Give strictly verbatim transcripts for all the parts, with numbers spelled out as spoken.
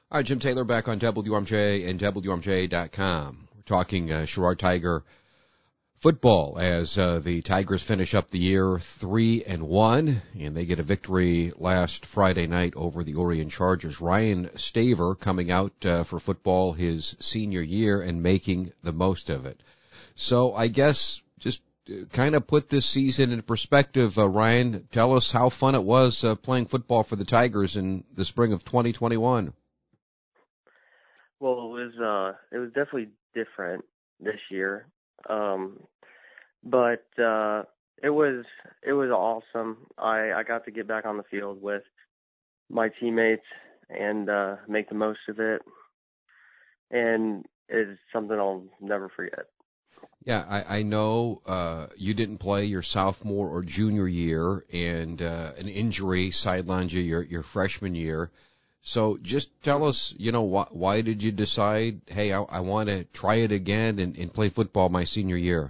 All right, Jim Taylor back on W R M J and W R M J dot com. We're talking uh, Sherrard Tiger football as uh, the Tigers finish up the year three and one, and they get a victory last Friday night over the Orion Chargers. Ryan Staver coming out uh, for football his senior year and making the most of it. So I guess just kind of put this season in perspective, uh, Ryan. Tell us how fun it was uh, playing football for the Tigers in the spring of twenty twenty-one. Well, it was uh, it was definitely different this year, um, but uh, it was it was awesome. I, I got to get back on the field with my teammates and uh, make the most of it, and it's something I'll never forget. Yeah, I, I know uh, you didn't play your sophomore or junior year, and uh, an injury sidelined you your, your freshman year. So just tell us, you know, why, why did you decide, hey, I, I want to try it again and, and play football my senior year?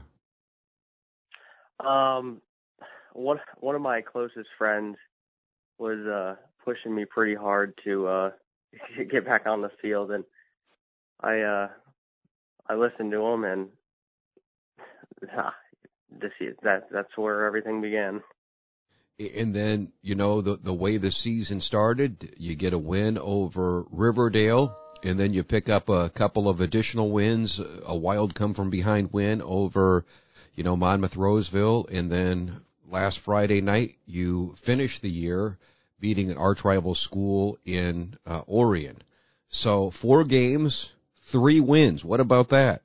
Um, one one of my closest friends was uh, pushing me pretty hard to uh, get back on the field, and I uh, I listened to him, and this that that's where everything began. And then, you know, the the way the season started, you get a win over Riverdale, and then you pick up a couple of additional wins, a wild come from behind win over, you know, Monmouth Roseville, and then last Friday night you finish the year beating an arch rival school in uh, Orion. So four games, three wins. What about that?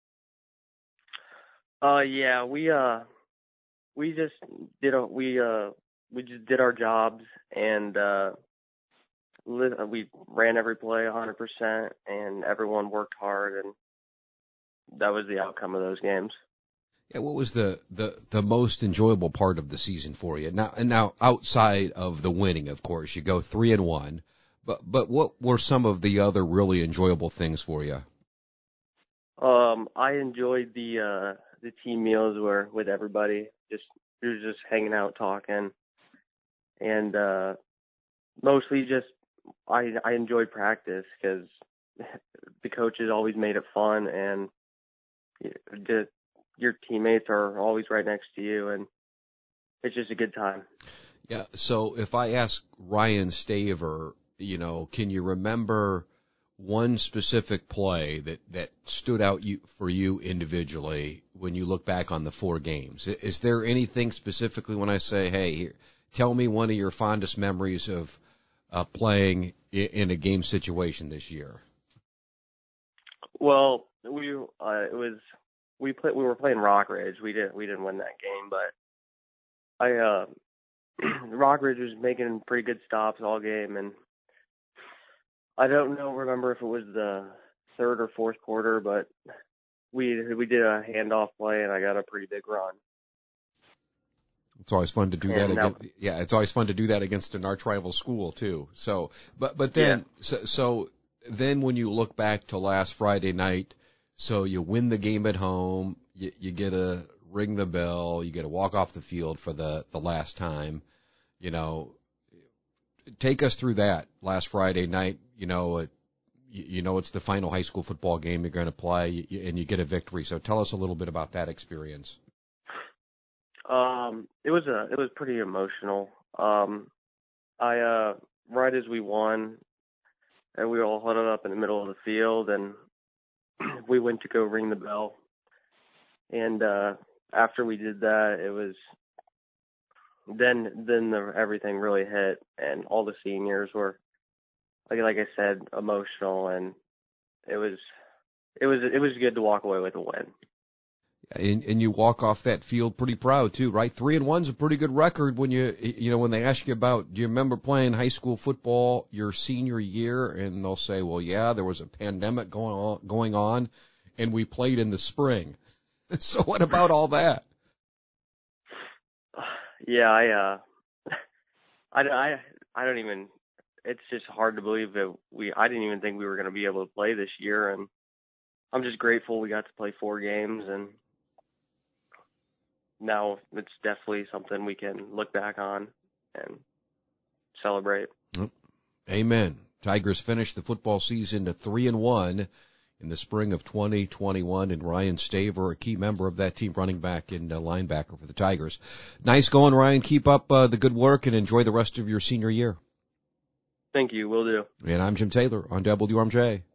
Uh, yeah, we uh we just did a we uh we just did our jobs, and uh we ran every play one hundred percent, and everyone worked hard, and that was the outcome of those games. Yeah, what was the, the, the most enjoyable part of the season for you? Now, and now outside of the winning, of course, you go three and one, but, but what were some of the other really enjoyable things for you? Um, I enjoyed the, uh, the team meals where with everybody, just, we were just hanging out, talking, and, uh, mostly just, I, I enjoyed practice because the coaches always made it fun, and the, your teammates are always right next to you, and it's just a good time. Yeah. So if I ask Ryan Staver, you know, can you remember one specific play that, that stood out you, for you individually when you look back on the four games? Is there anything specifically when I say, hey, here, tell me one of your fondest memories of uh, playing in, in a game situation this year? Well, we uh, it was we played we were playing Rockridge. We didn't we didn't win that game, but I uh, Rockridge was making pretty good stops all game, and I don't know remember if it was the third or fourth quarter, but we we did a handoff play, and I got a pretty big run. It's always fun to do and that against. That, yeah, it's always fun to do that against an arch rival school too. So, but but then yeah. so, so then when you look back to last Friday night, so you win the game at home, you, you get to ring the bell, you get to walk off the field for the the last time. You know, take us through that last Friday night. You know, it, you, you know it's the final high school football game you're going to play, and you get a victory. So tell us a little bit about that experience. Um, it was a it was pretty emotional. Um, I uh, right as we won, and we all huddled up in the middle of the field, and we went to go ring the bell. And uh, after we did that, it was then then the, everything really hit, and all the seniors were like like I said, emotional, and it was it was it was good to walk away with a win. And, and you walk off that field pretty proud too, right? Three and one's a pretty good record when you, you know, when they ask you about, do you remember playing high school football your senior year? And they'll say, well, yeah, there was a pandemic going on, going on, and we played in the spring. So what about all that? Yeah, I, uh, I, I, I don't even. It's just hard to believe that we. I didn't even think we were going to be able to play this year, and I'm just grateful we got to play four games, and now it's definitely something we can look back on and celebrate. Amen. Tigers finished the football season to three and one in the spring of twenty twenty-one, and Ryan Staver, a key member of that team, running back and uh, linebacker for the Tigers. Nice going, Ryan. Keep up uh, the good work and enjoy the rest of your senior year. Thank you. Will do. And I'm Jim Taylor on W R M J.